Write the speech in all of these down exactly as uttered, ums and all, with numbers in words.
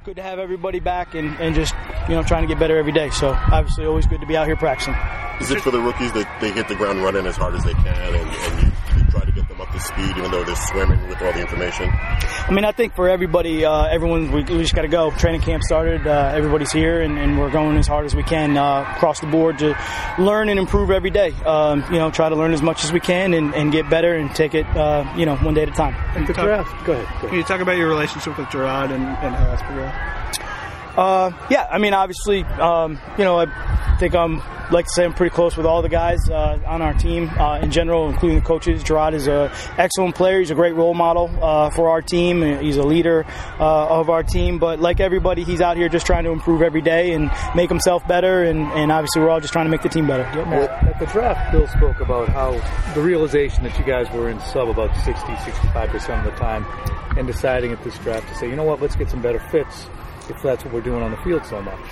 good to have everybody back and, and just, you know, trying to get better every day. So obviously always good to be out here practicing. Is it for the rookies that they hit the ground running as hard as they can and, and you, you try to get them up to speed even though they're swimming with all the information? I mean, I think for everybody, uh, everyone, we, we just got to go. Training camp started. Uh, everybody's here, and, and we're going as hard as we can uh, across the board to learn and improve every day. Um, you know, try to learn as much as we can and, and get better and take it, uh, you know, one day at a time. And the draft. Go ahead. Go ahead. Can you talk about your relationship with Gerard and, and how that's progressed? Uh, yeah, I mean, obviously, um, you know, I think I'm, like to say I'm pretty close with all the guys uh, on our team uh, in general, including the coaches. Gerard is an excellent player. He's a great role model uh, for our team. He's a leader uh, of our team. But like everybody, he's out here just trying to improve every day and make himself better. And, and obviously, we're all just trying to make the team better. Yep. At, at the draft, Bill spoke about how the realization that you guys were in sub about sixty, sixty-five percent of the time and deciding at this draft to say, you know what, let's get some better fits if that's what we're doing on the field so much.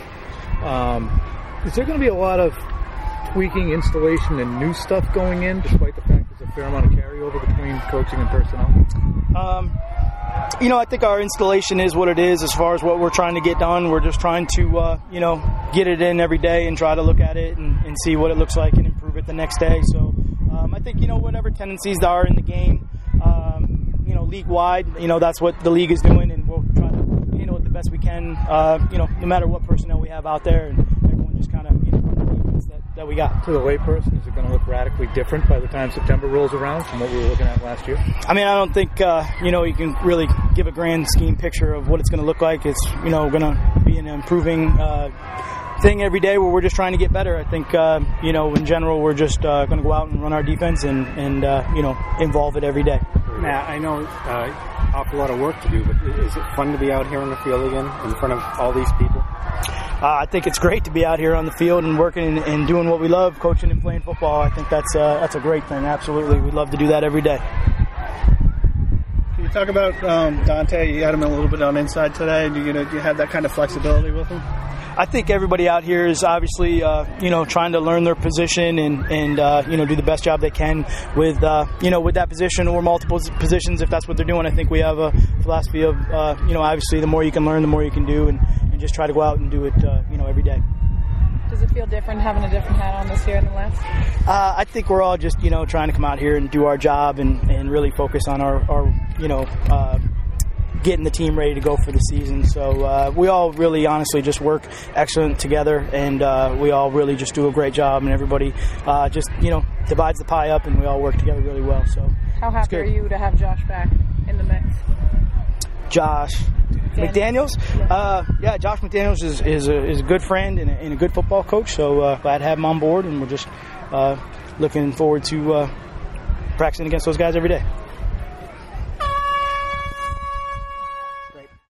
Um, is there going to be a lot of tweaking, installation, and new stuff going in, despite the fact there's a fair amount of carryover between coaching and personnel? Um, you know, I think our installation is what it is as far as what we're trying to get done. We're just trying to, uh, you know, get it in every day and try to look at it and, and see what it looks like and improve it the next day. So um, I think, you know, whatever tendencies there are in the game, um, you know, league-wide, you know, that's what the league is doing, and we'll try to handle it the best we can, uh, you know, no matter what personnel we have out there, and everyone just kind of, you know, that, that we got. To the layperson, is it going to look radically different by the time September rolls around from what we were looking at last year? I mean, I don't think, uh, you know, you can really give a grand scheme picture of what it's going to look like. It's, you know, going to be an improving uh, thing every day where we're just trying to get better. I think, uh, you know, in general, we're just uh, going to go out and run our defense and, and uh, you know, involve it every day. Matt, I know uh, awful lot of work to do, but is it fun to be out here on the field again in front of all these people? Uh, I think it's great to be out here on the field and working and, and doing what we love, coaching and playing football. I think that's uh, that's a great thing. Absolutely, we'd love to do that every day. Can you talk about um, Dante? You had him a little bit on inside today. Do you, do you have that kind of flexibility with him? I think everybody out here is obviously, uh, you know, trying to learn their position and, and uh, you know, do the best job they can with, uh, you know, with that position or multiple positions if that's what they're doing. I think we have a philosophy of, uh, you know, obviously the more you can learn, the more you can do, and, and just try to go out and do it, uh, you know, every day. Does it feel different having a different hat on this year than last? Uh, I think we're all just, you know, trying to come out here and do our job and, and really focus on our, our you know, uh, getting the team ready to go for the season. So uh, we all really honestly just work excellent together, and uh, we all really just do a great job, and everybody uh, just, you know, divides the pie up, and we all work together really well. So how happy are you to have Josh back in the mix? Josh McDaniels? Yeah, uh, yeah Josh McDaniels is, is, a, is a good friend and a, and a good football coach, so uh, glad to have him on board, and we're just uh, looking forward to uh, practicing against those guys every day.